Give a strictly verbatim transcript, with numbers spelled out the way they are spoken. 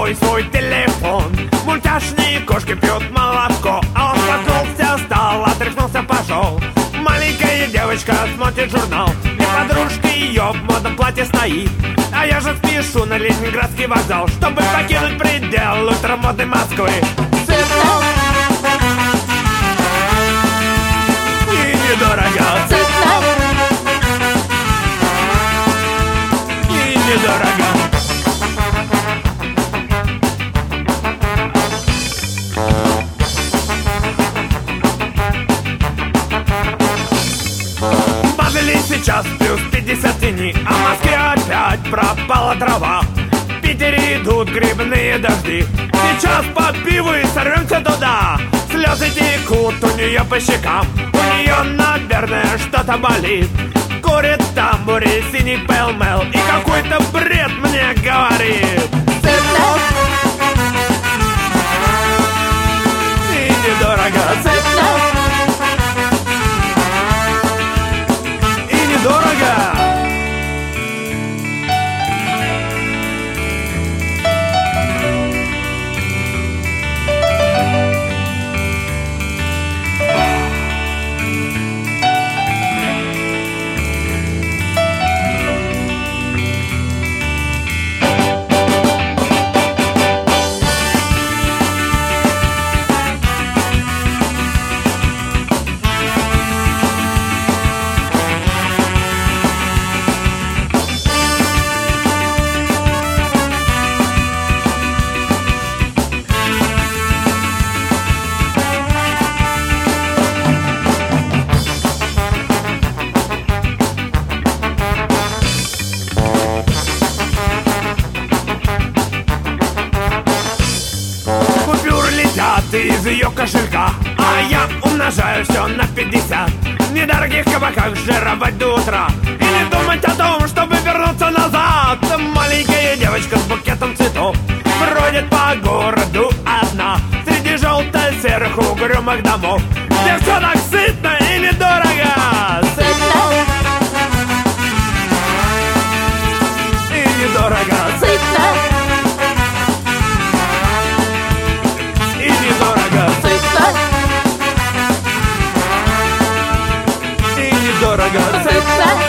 рукой свой телефон. Мультяшные кошки пьют молоко, а он проснулся, встал, отряхнулся, пошел. Маленькая девочка смотрит журнал, и подружка ее в модном платье стоит. А я же спешу на Ленинградский вокзал, чтобы покинуть предел ультрамодной Москвы. Цветов и недорого. Цветов и недорого. Сейчас плюс пятьдесят тени, а в Москве опять пропала трава. В Питере идут грибные дожди. Сейчас по пиву и сорвемся туда. Слезы текут у нее по щекам. У нее, наверное, что-то болит. Курит тамбури, синий пэл-мэл, и какой-то бред мне говорит. Цветов и недорого. Цветов дорого. Из ее кошелька, а я умножаю все на пятьдесят. В недорогих кабаках жировать до утра и не думать о том, чтобы вернуться назад. Маленькая девочка с букетом цветов бродит по городу одна среди желто-серых угрюмых домов, где все так сытно и недорого. Цветов и недорого. Цветов дорого.